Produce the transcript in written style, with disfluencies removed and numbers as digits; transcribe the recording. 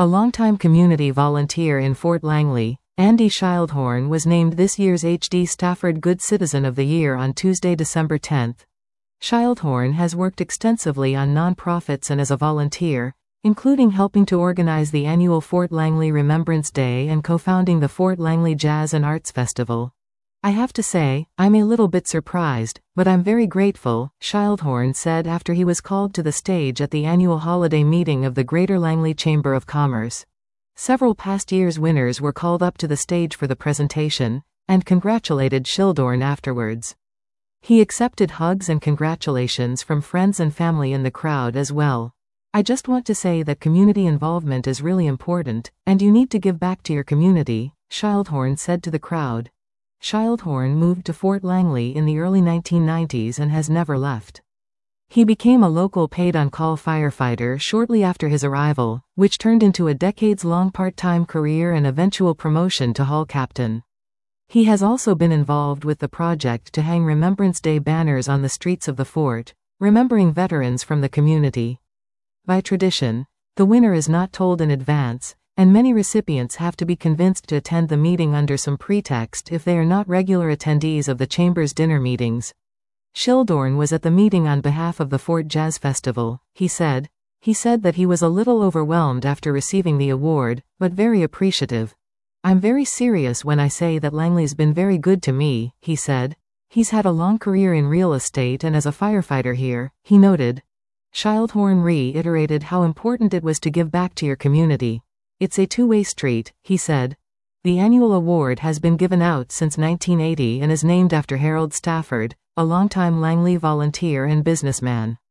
A longtime community volunteer in Fort Langley, Andy Schildhorn was named this year's H.D. Stafford Good Citizen of the Year on Tuesday, December 10. Schildhorn has worked extensively on nonprofits and as a volunteer, including helping to organize the annual Fort Langley Remembrance Day and co-founding the Fort Langley Jazz and Arts Festival. I have to say, I'm a little bit surprised, but I'm very grateful, Schildhorn said after he was called to the stage at the annual holiday meeting of the Greater Langley Chamber of Commerce. Several past year's winners were called up to the stage for the presentation, and congratulated Schildhorn afterwards. He accepted hugs and congratulations from friends and family in the crowd as well. I just want to say that community involvement is really important, and you need to give back to your community, Schildhorn said to the crowd. Schildhorn moved to Fort Langley in the early 1990s and has never left. He became a local paid-on-call firefighter shortly after his arrival, which turned into a decades-long part-time career and eventual promotion to hall captain. He has also been involved with the project to hang Remembrance Day banners on the streets of the fort, remembering veterans from the community. By tradition, the winner is not told in advance, and many recipients have to be convinced to attend the meeting under some pretext if they are not regular attendees of the Chamber's dinner meetings. Schildhorn was at the meeting on behalf of the Fort Jazz Festival, he said. He said that he was a little overwhelmed after receiving the award, but very appreciative. I'm very serious when I say that Langley's been very good to me, he said. He's had a long career in real estate and as a firefighter here, he noted. Schildhorn reiterated how important it was to give back to your community. It's a two-way street, he said. The annual award has been given out since 1980 and is named after Harold Stafford, a longtime Langley volunteer and businessman.